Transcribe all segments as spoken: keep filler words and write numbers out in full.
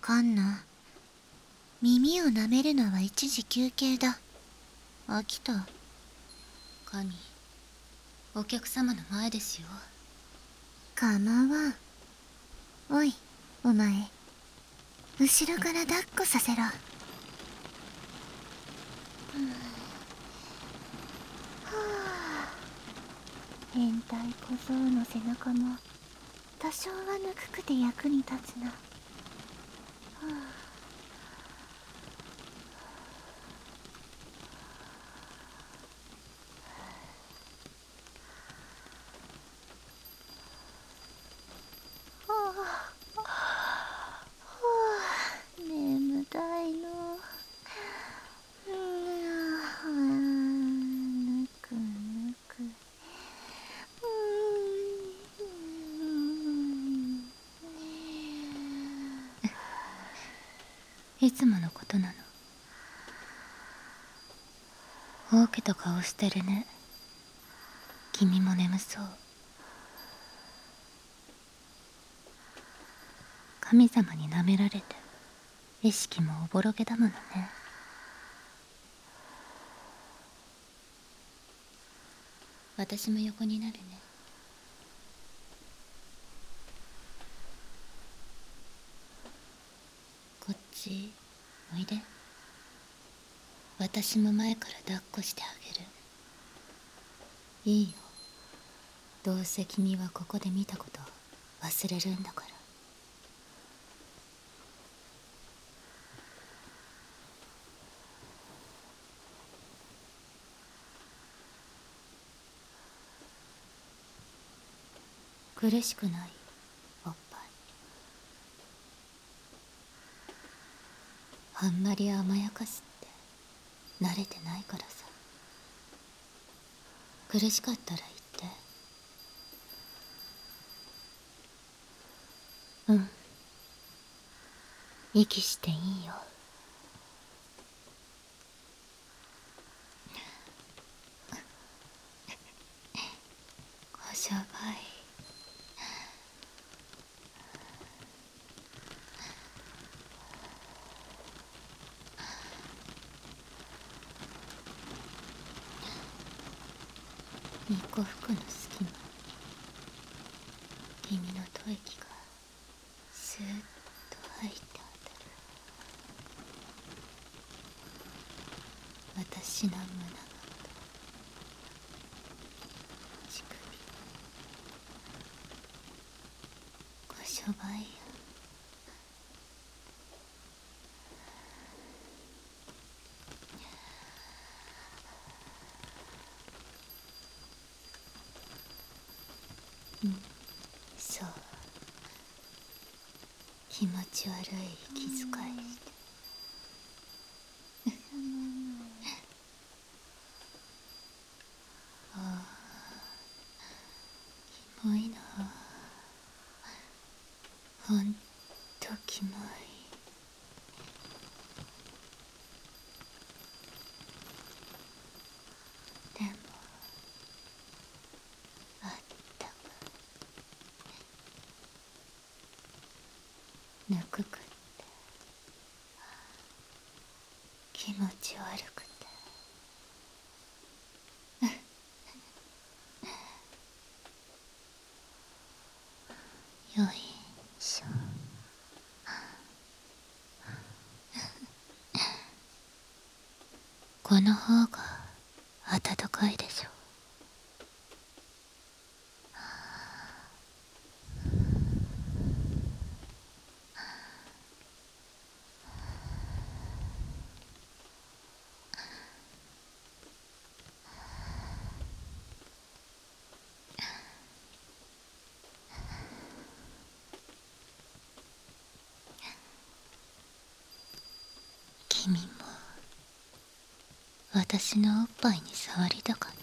カンナ、耳を舐めるのは一時休憩だ。飽きた。 神、お客様の前ですよ。 構わん。おい、お前、後ろから抱っこさせろ。うん、はあ、変態小僧の背中も多少はぬくくて役に立つな。はあ、眠たいの。うーん、ぬくぬく。うーん、 いつものことなの。大けた顔してるね。君も眠そう。神様に舐められて意識もおぼろげだものね。私も横になるね。こっちおいで。私も前から抱っこしてあげる。いいよ。どうせ君はここで見たこと忘れるんだから。苦しくない？おっぱい。あんまり甘やかすって慣れてないからさ。苦しかったら言って。うん。息していいよ。こしょばい。ニコ服の隙間に君の吐息がスーッと入って当たる。私の胸元、乳首、こしょばいよ。うん、そう。気持ち悪い息遣いして。ああ、キモいな。ほんとキモい。でもあったかい。ぬくくって気持ち悪くて。よいしょ。この方が暖かいでしょ。君も私のおっぱいに触りたかった。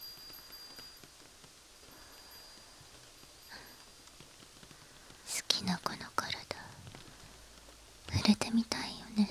好きな子の体触れてみたいよね。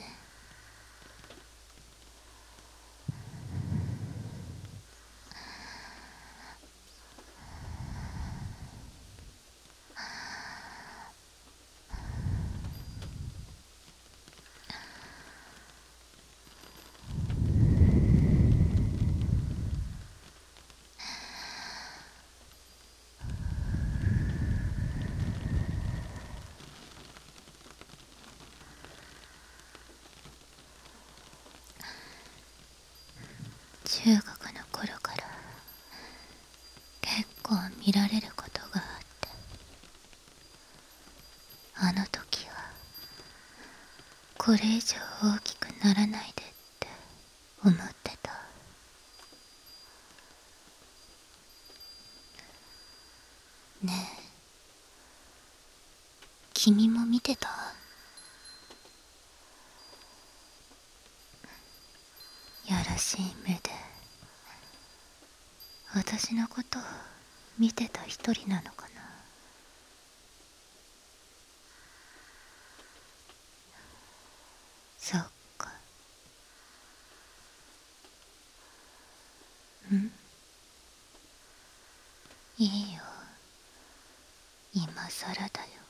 中学の頃から結構見られることがあって、あの時はこれ以上大きくならないでって思ってた。ねえ、君も見てた？やらしい目で私のことを見てた一人なのかな。そっか。ん？いいよ、今さらだよ。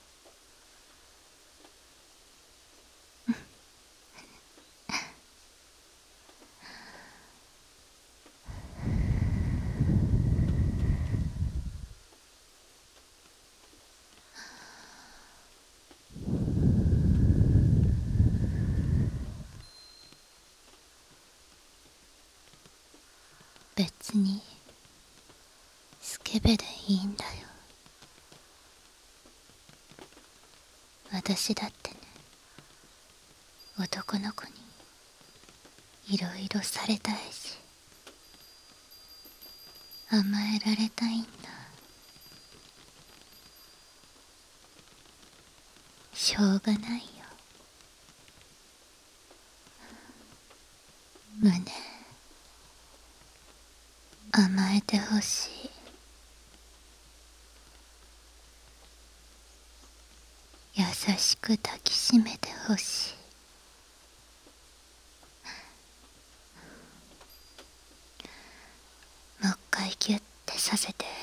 別にスケベでいいんだよ。私だってね、男の子にいろいろされたいし、甘えられたいんだ。しょうがないよ。胸甘えてほしい。優しく抱きしめてほしい。もう一回ギュッてさせて。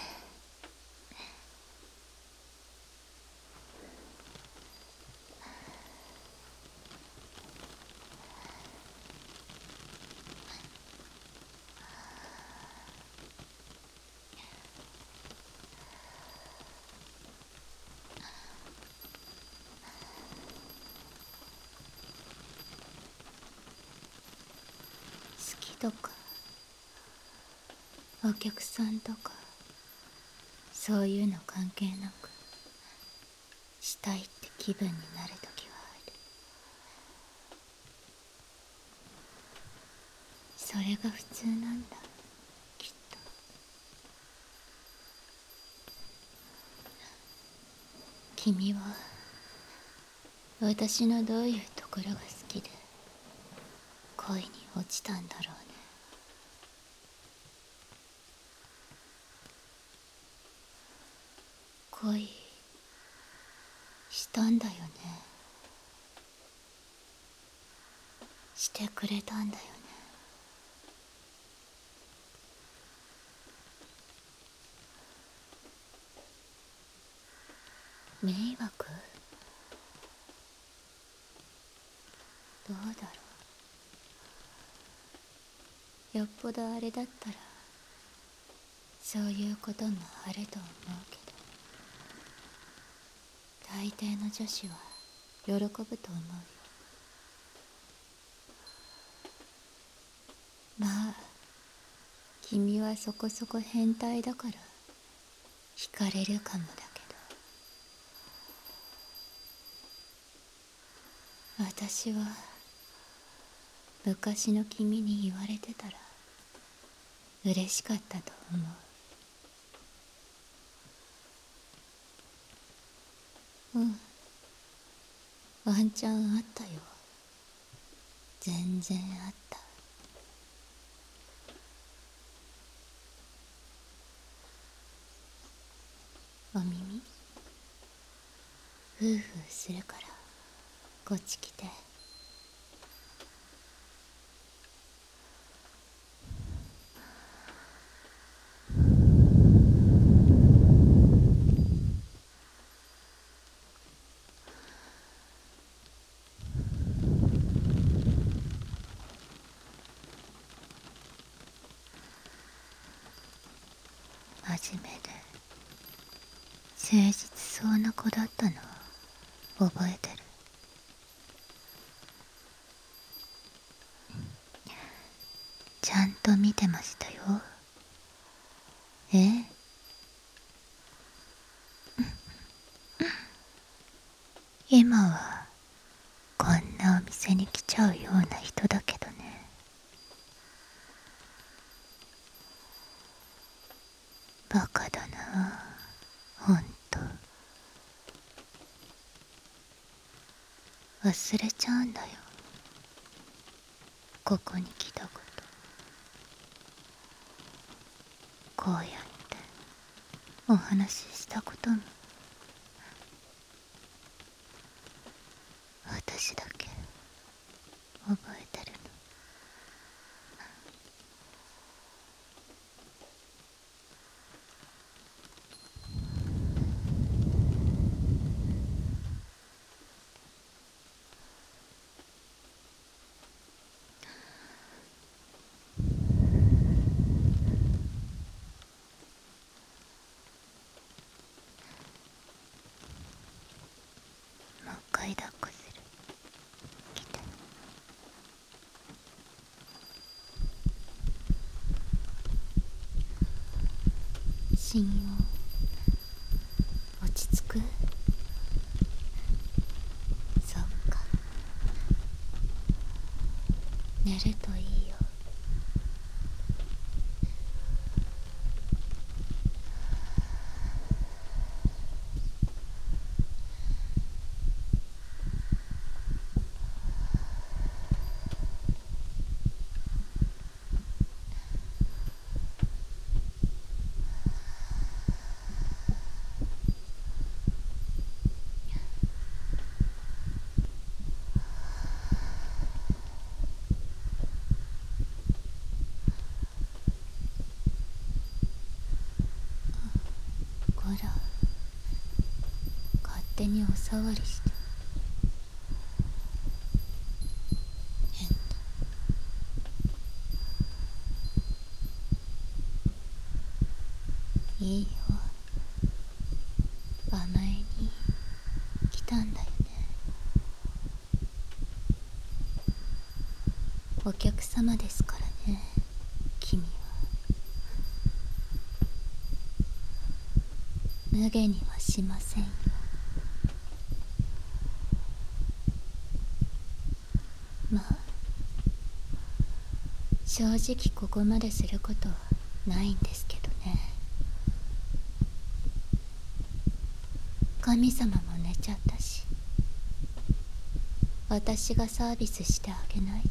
好きとかお客さんとかそういうの関係なくしたいって気分になるときはある。それが普通なんだ、きっと。君は私のどういうところが好きで恋に落ちたんだろうね。恋したんだよね。してくれたんだよね。迷惑？どうだろう。よっぽどあれだったらそういうこともあると思うけど、大抵の女子は喜ぶと思うよ。まあ君はそこそこ変態だから惹かれるかもだけど、私は昔の君に言われてたら嬉しかったと思う。うん、ワンチャンあったよ。全然あった。お耳フーフーするからこっち来て。真面目で誠実そうな子だったの覚えてる。ちゃゃんと見てましたよ。ええ。今はこんなお店に来ちゃうような人だけどね。バカだな、ほんと。忘れちゃうんだよ、ここに来たこと。こうやってお話ししたことも私だけ覚えてるの。もう一回抱っこする。来て。信用落ち着く？そっか、寝るといいよ。こら、勝手にお触りして。変だ。いいよ、甘えに来たんだよね。お客様ですからね、君は。無下にはしませんよ。まあ正直ここまですることはないんですけどね。神様も寝ちゃったし、私がサービスしてあげないと。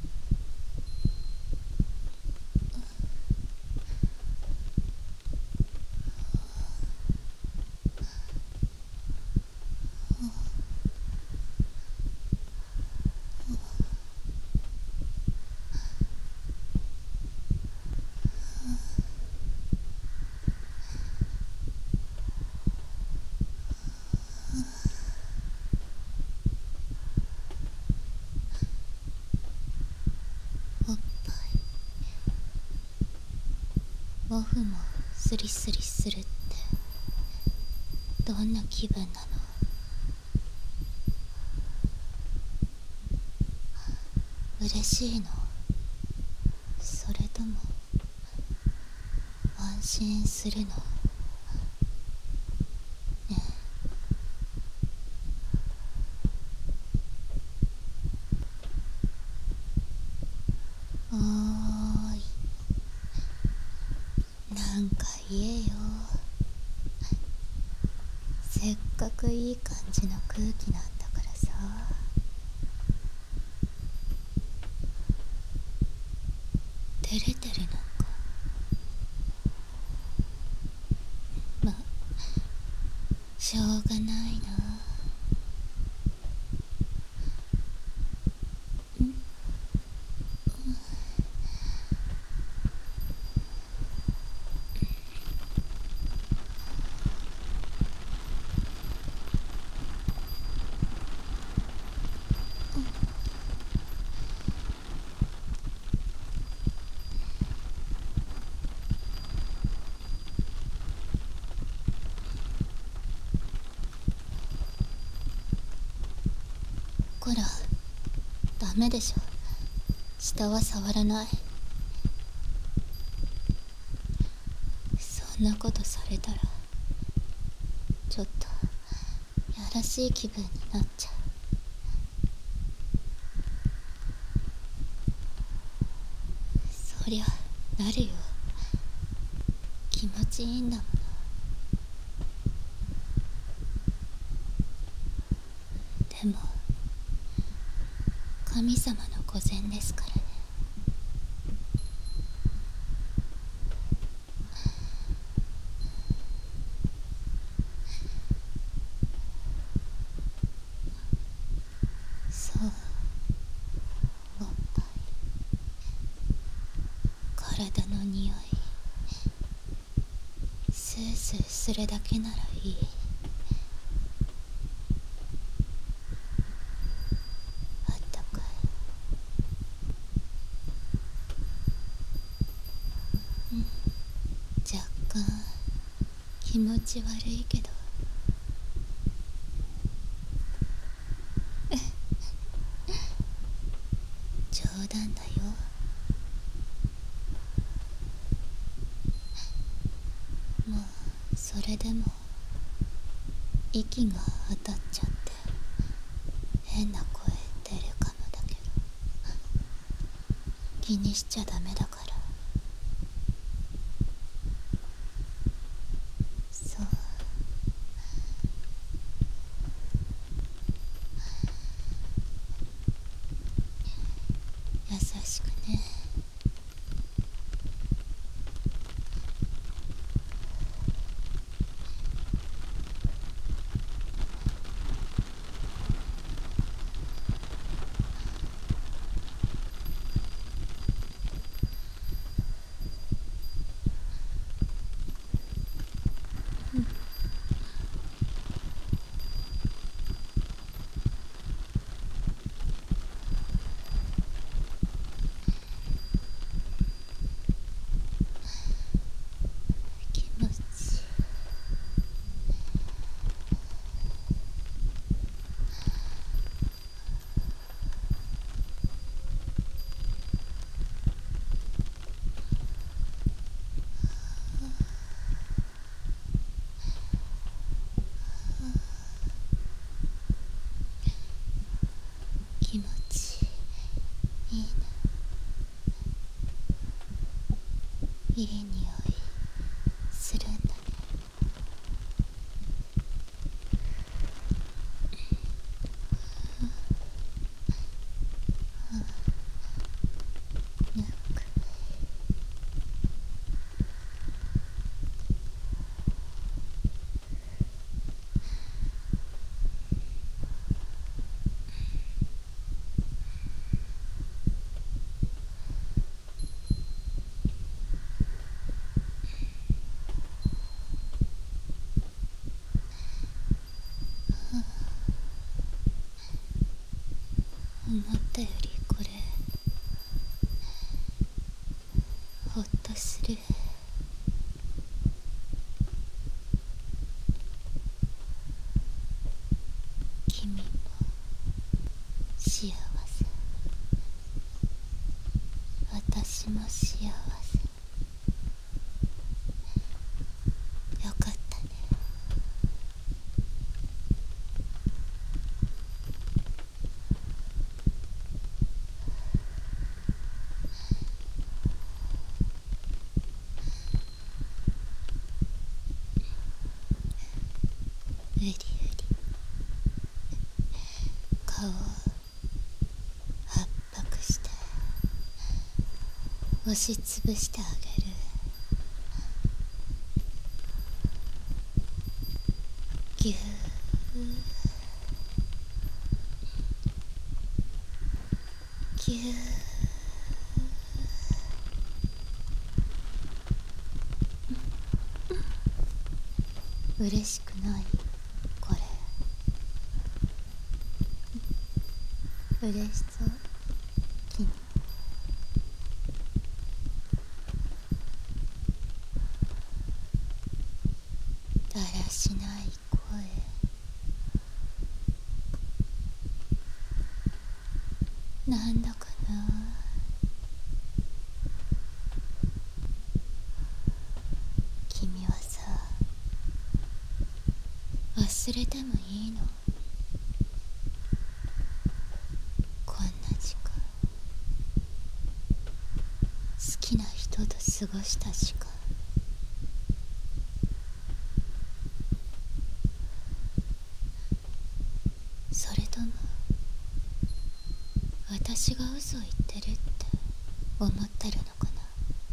おっぱいオフもスリスリするってどんな気分なの？嬉しいの？それとも安心するの？ねえ。おーい、なんか言えよ。せっかくいい感じの空気なんだからさ。照れてるのか。ま、しょうがないな。こら、ダメでしょ。下は触らない。 んなことされたらちょっとやらしい気分になっちゃう。そりゃなるよ。気持ちいいんだもの。でも神様の御前ですからね。そうおっぱい、体の匂い、スースーするだけならいい。あったかい。うん、若干気持ち悪いけど冗談だよ。もうそれでも息が当たっちゃって変な声出るかもだけど、気にしちゃダメだから。そう優しくね。気持ち気持ちいいね。いい匂いするんだね。ぬく思ったよりこれほっとする。君も幸せ、私も幸せ。よかったね。うりうり顔を圧迫して押しつぶしてあげる。ぎゅーぎゅー嬉しくないこれ。嬉しそう君。だらしない声。なんだかな。君は忘れてもいいの。こんな時間、好きな人と過ごした時間。それとも私が嘘言ってるって思ってるのかな。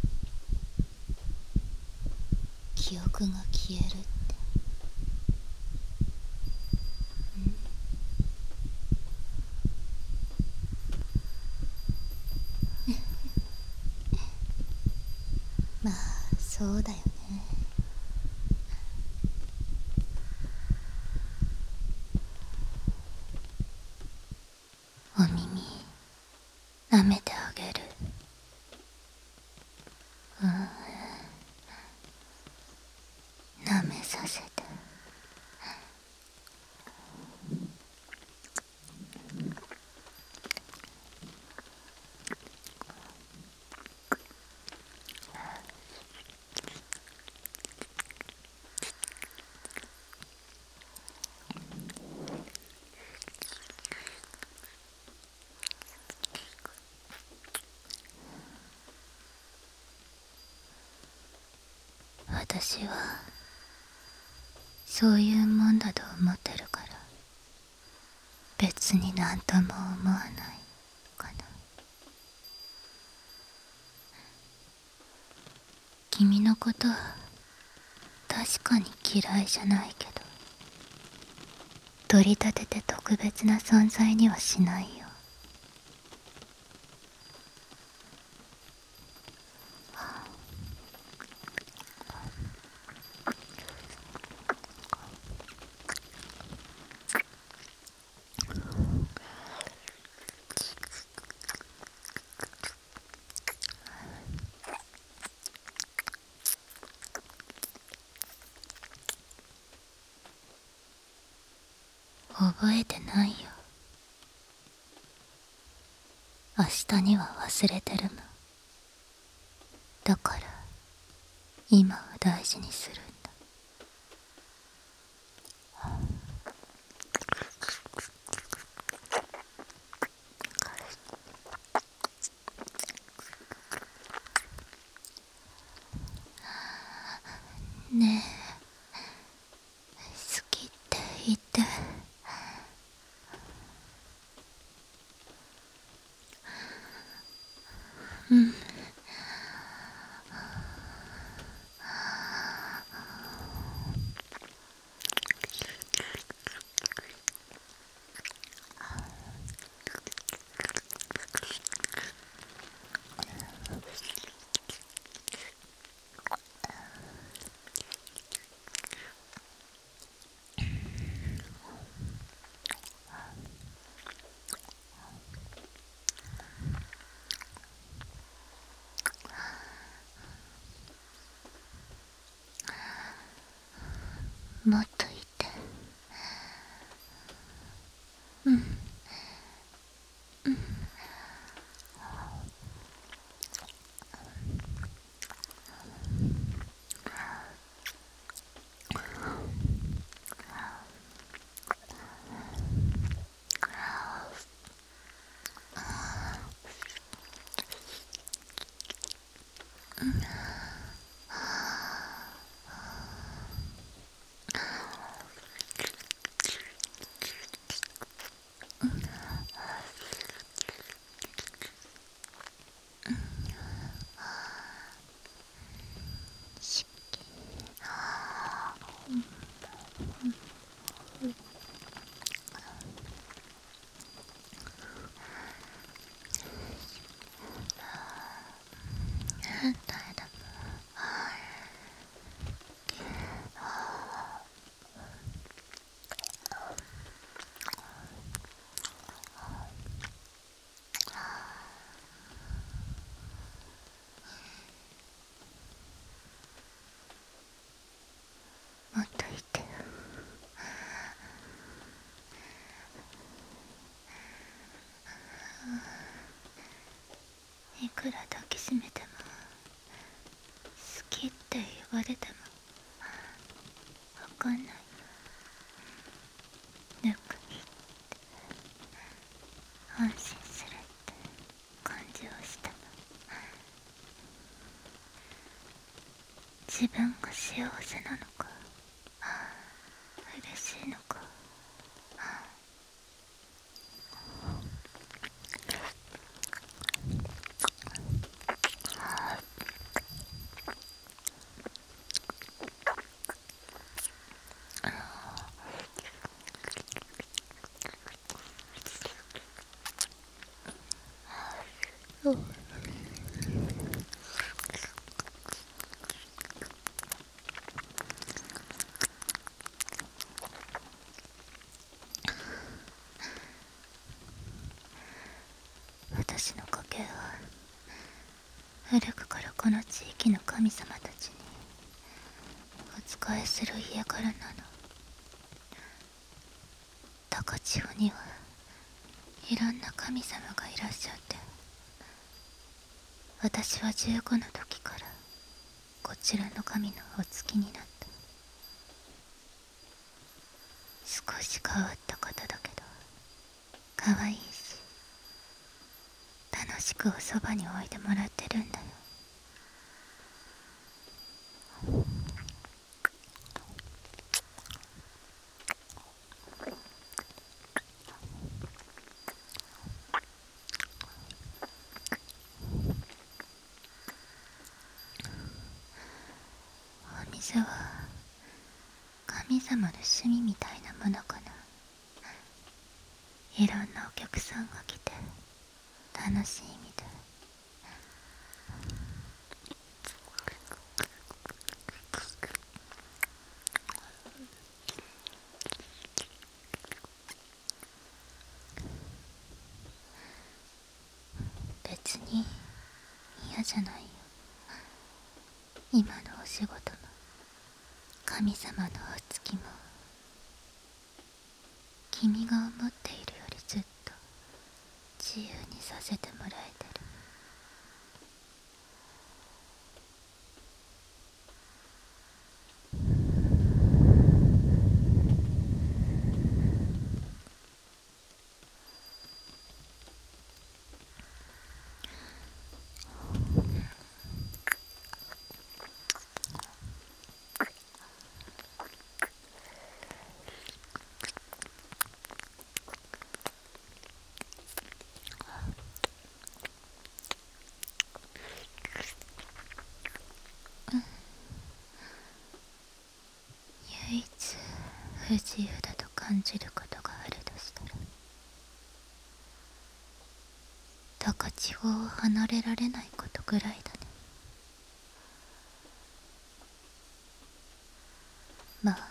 記憶が消えるって。まあそうだよね。お耳舐めてあげる。うん舐めさせて。私はそういうもんだと思ってるから別になんとも思わないかな。君のことは確かに嫌いじゃないけど取り立てて特別な存在にはしないよ。覚えてないよ。明日には忘れてるもん。だから今は大事にするんだ。ねえ、好きって言って。うん。もっと言って。うん。もっと言ってよ。いくら抱きしめても好きって言われてもわかんない。 自分が幸せなのか嬉しいのか。私の家系は古くからこの地域の神様たちにお仕えする家柄なの。高千穂にはいろんな神様がいらっしゃって、私はじゅうごの時からこちらの神のお付きになった。少し変わった方だけど可愛いし、楽しくおそばに置いてもらってるんだよ。お店は神様の趣味みたいなものかな。いろんなお客さんが来て楽しいみたい。別に嫌じゃないよ。今のお仕事も神様のお付きも君が思っているよりずっと自由にさせてもらえてる。唯一不自由だと感じることがあるとしたら、高千穂を離れられないことぐらいだね。まあ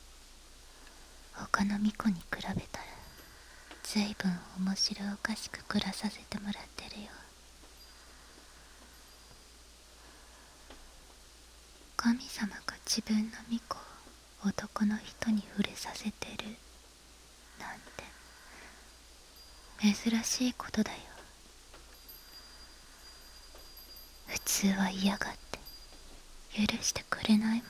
他の巫女に比べたら随分面白おかしく暮らさせてもらってるよ。神様が自分の巫女を男の人に触れさせてるなんて珍しいことだよ。普通は嫌がって許してくれないもの。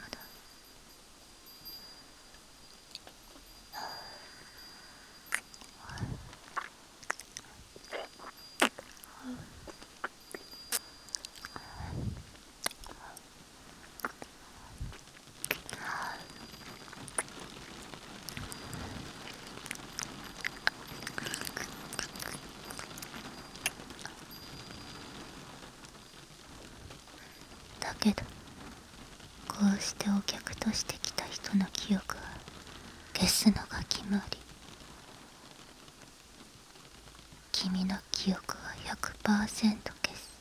だけどこうしてお客として来た人の記憶は消すのが決まり、君の記憶は ひゃくパーセント 消す。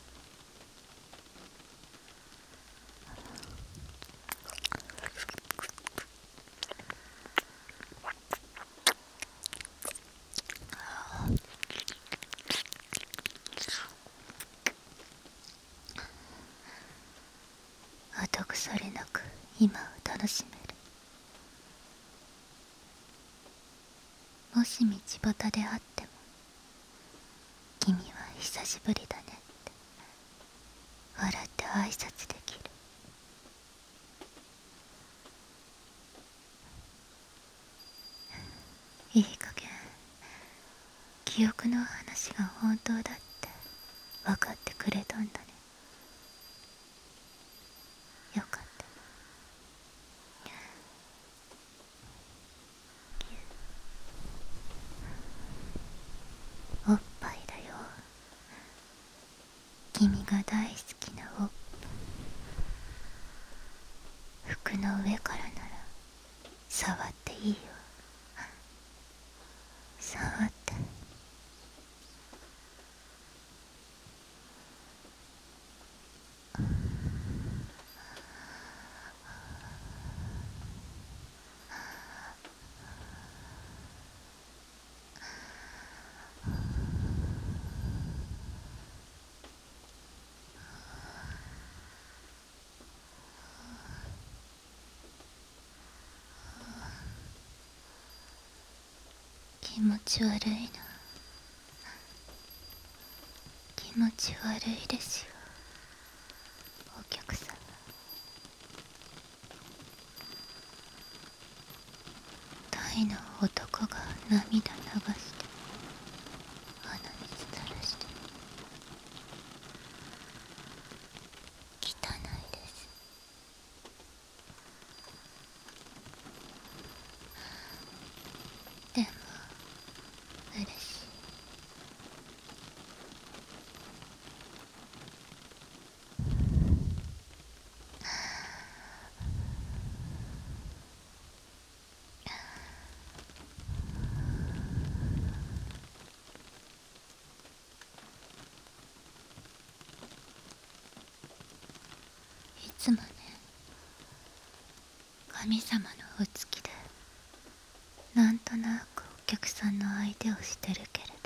後腐れなく今を楽しめる。もし道端で会っても君は久しぶりだねって笑って挨拶できる。いい加減記憶の話が本当だって分かってくれたんだね。よかった。 君が大好きなおっぱ、服の上からなら触っていいよ。触って。気持ち悪いな。気持ち悪いですよ、お客さん。タイの男が涙流して鼻水垂らして汚いです。でも嬉しい。いつもね、神様のお付きでなんとなくお客さんの相手をしてるけれど、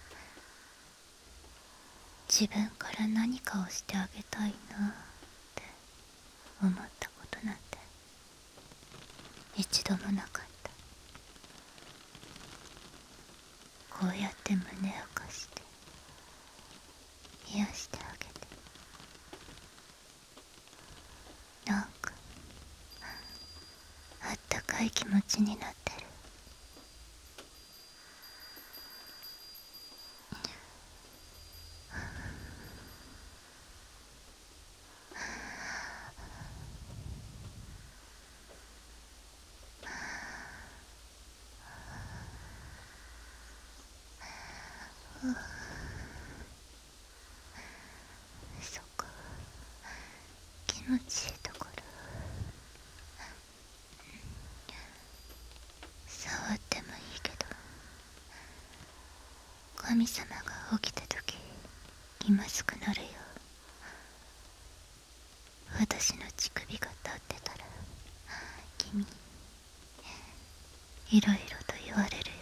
自分から何かをしてあげたいなって思ったことなんて一度もなかった。こうやって胸を貸して癒してあげて、なんかあったかい気持ちになってる。そっか、気持ちいいところ。触ってもいいけど、神様が起きた時気まずくなるよ。私の乳首が立ってたら君いろいろと言われるよ。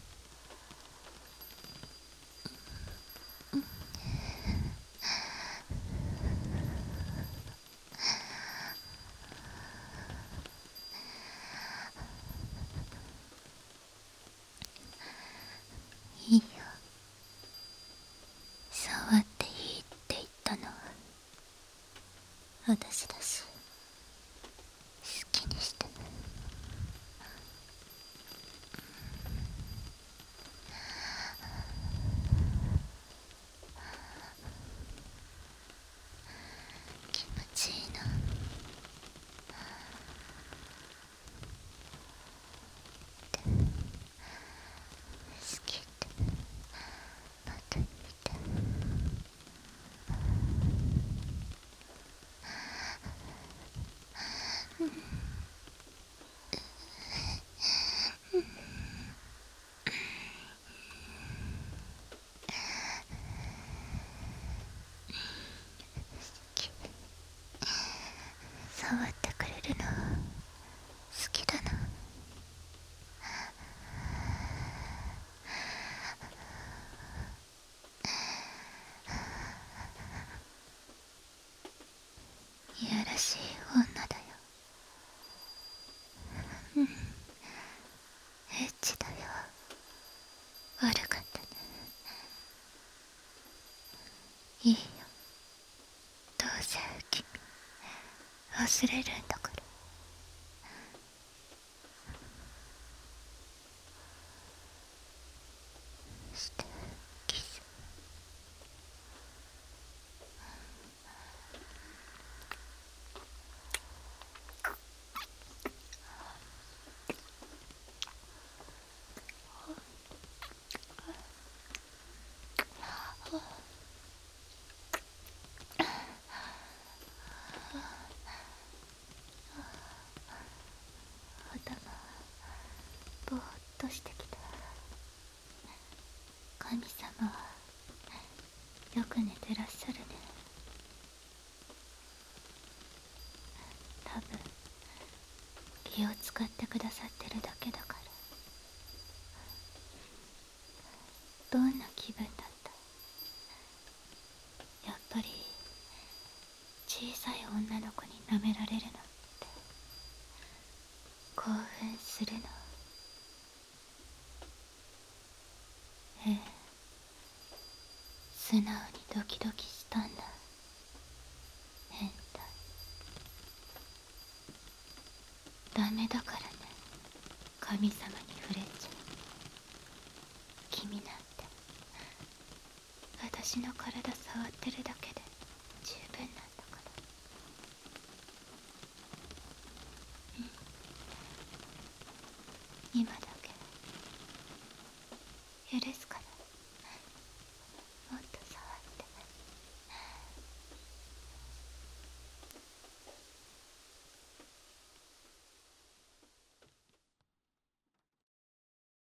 いいよ、触っていいって言ったのは私だし、好きにして。気持ちいいな。で、好きってまた言って。触ってくれるの好きだな。いやらしい女だよ。うん、エッチだよ。悪かったね。いいよ、どうせ君忘れるんだから。してキス。 神様はよく寝てらっしゃるね。多分気を使ってくださってるだけだから。どんな気分だった？やっぱり小さい女の子に舐められるのって興奮するの？ええ、素直にドキドキしたんだ。変態。ダメだからね、神様に触れちゃ。君なんて私の体触ってるだけで十分なんだから。うん、今だけ許すかな。